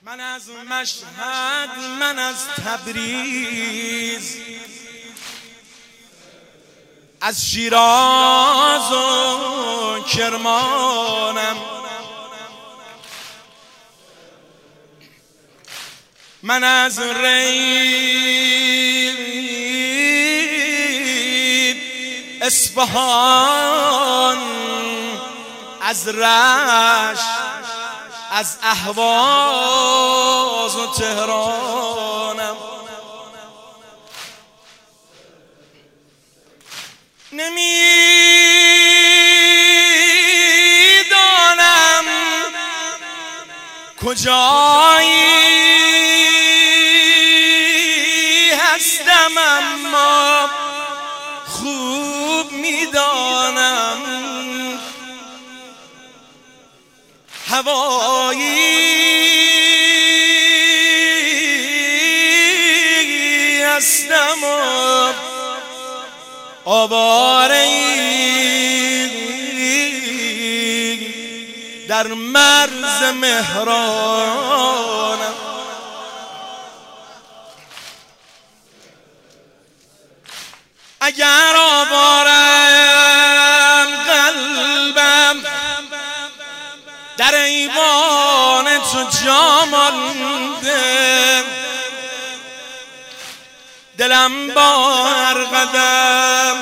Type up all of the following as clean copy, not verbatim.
من از مشهد، من از تبریز، از شیراز و کرمانم، من از ری اصفهان، از رشت، از اهواز و تهرانم. نمیدانم کجایی هستم، اما خوب میدانم هوایی هستم و آواره‌ای در مرز مهرانم. اگر آوارم قلبم در ایوان تو جا مانده، دلم با هر قدم،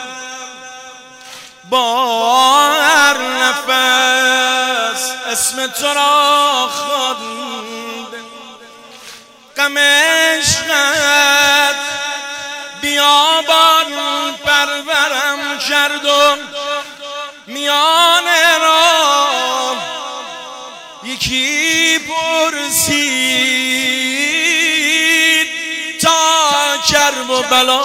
با هر نفس اسم تو را خوانده. غم عشقت بیابان پرورم کرد و میانه را یکی پرسید تا کرب و بلا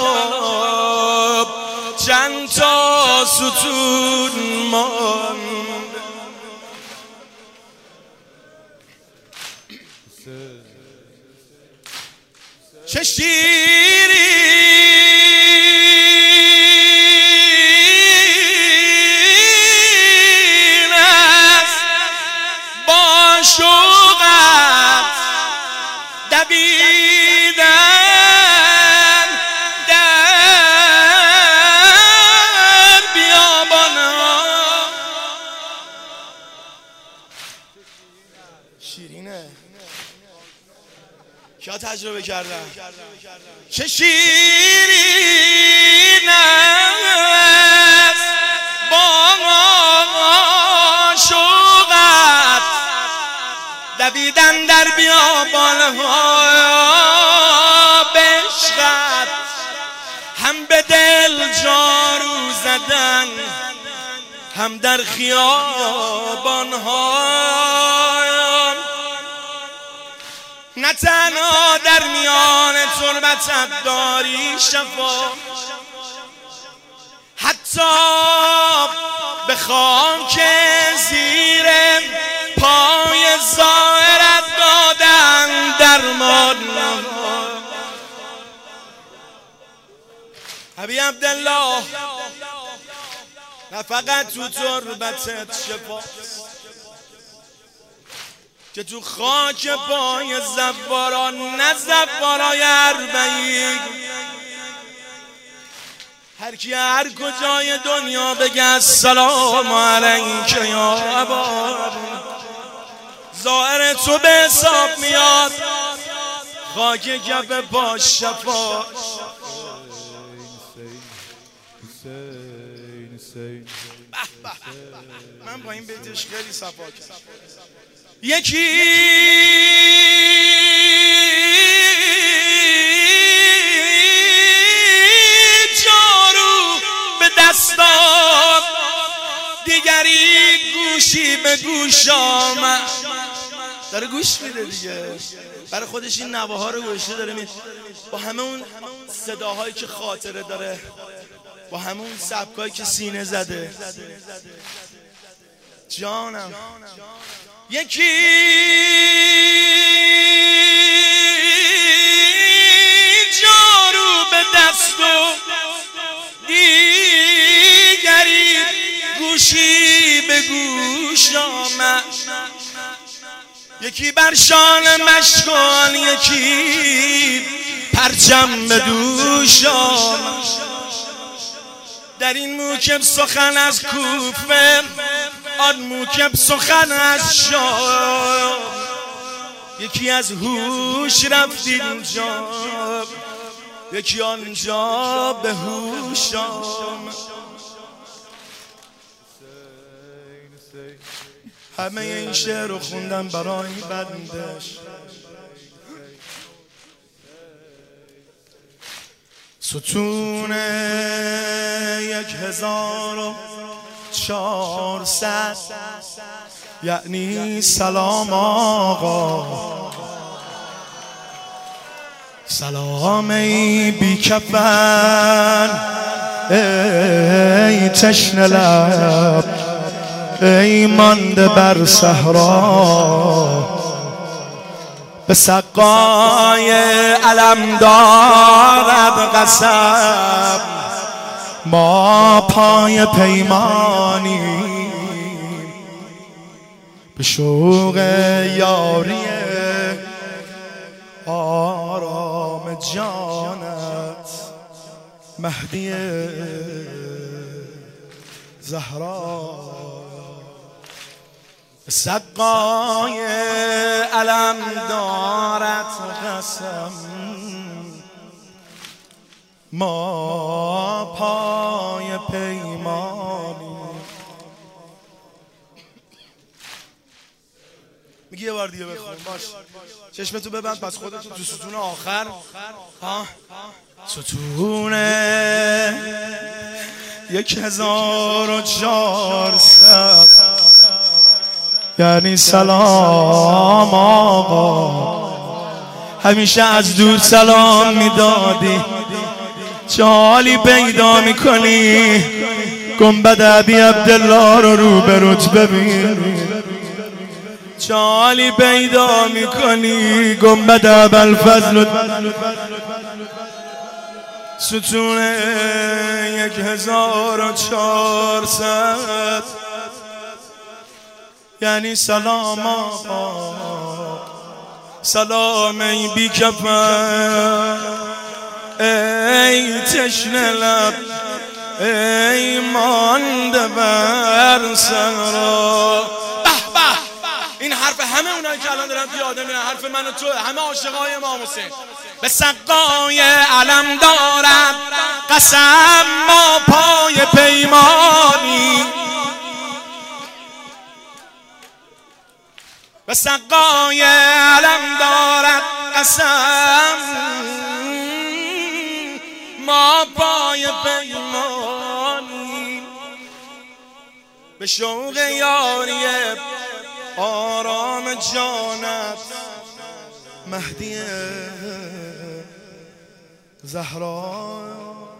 چند تا ستون ماند. چه شیرین است با شوقت دویدن در بیابان‌ها. شیرینه، کیا تجربه کردن؟ چه شیرین است با شوقت دویدن در بیابان‌ها، به عشقت هم به دل جارو زدن، هم در خیابان‌ها. نه تنها در میان تربتت داری شفا، حتی به خاک زیر پای ظاهرت دادن درمان. حبیب عبدالله، نه فقط تو تربتت شفا، که تو خاک پای زواران، نه زوارای اربعین، هر کی هر کجای دنیا بگه السلام علیک یا ابا، ظاهر تو به حساب میاد، خاک کف پا شفا. من با این بیتش خیلی صفا کردم. یکی جارو به دست داد، دیگری گوشی به گوش آمد. داره گوش میده دیگه، برای خودش این نواها رو گوشه داره میده، با همه اون صداهایی که خاطره داره، با همون سبکایی که سینه زده. جانم، یکی جارو به دست و دیگری گوشی به گوش آمد. یکی بر شان مشغول، یکی پرچم به دوشم. در این موکب سخن از کوفه، آن موکب سخن از شام. یکی از هوش رفت اینجا، یکی آنجا به هوشم. همه این شعر رو خوندم برای بندش. ستون 1400 یعنی سلام آقا، سلام ای بی کفن، ای تشنه لب، ای مانده بر صحرا. به سقای علم دارد قسم، ما پای پیمانی. به شوق یاری آرام جانت، مهدی زهرا. سقای علم دارد قسم، ما پای پیمانی. میگی یه بار دیگه بخون باش، چشمتو ببند پس خودتو تو ستون آخر. ستون 1400 یعنی سلام آقا. همیشه از دور سلام میدادی، چه حالی پیدا میکنی؟ گنبد ابی عبدالله رو روبروت ببینی، چه حالی پیدا میکنی؟ گنبد ابوالفضل. ستون 1400 یعنی سلام آقا، سلام ای بی کفن، ای تشنه لب، ای مانده بر صحرا. این حرف همه اونایی که الان دارن پیاده میرن، حرف من و تو، همه عاشقای امام حسین. به سقای علم دارد قسم، ما پای پیمانی. به سقای علم دارد قسم، ما پای پیمانی. به شوق یاری آرام جانت، مهدی زهرا.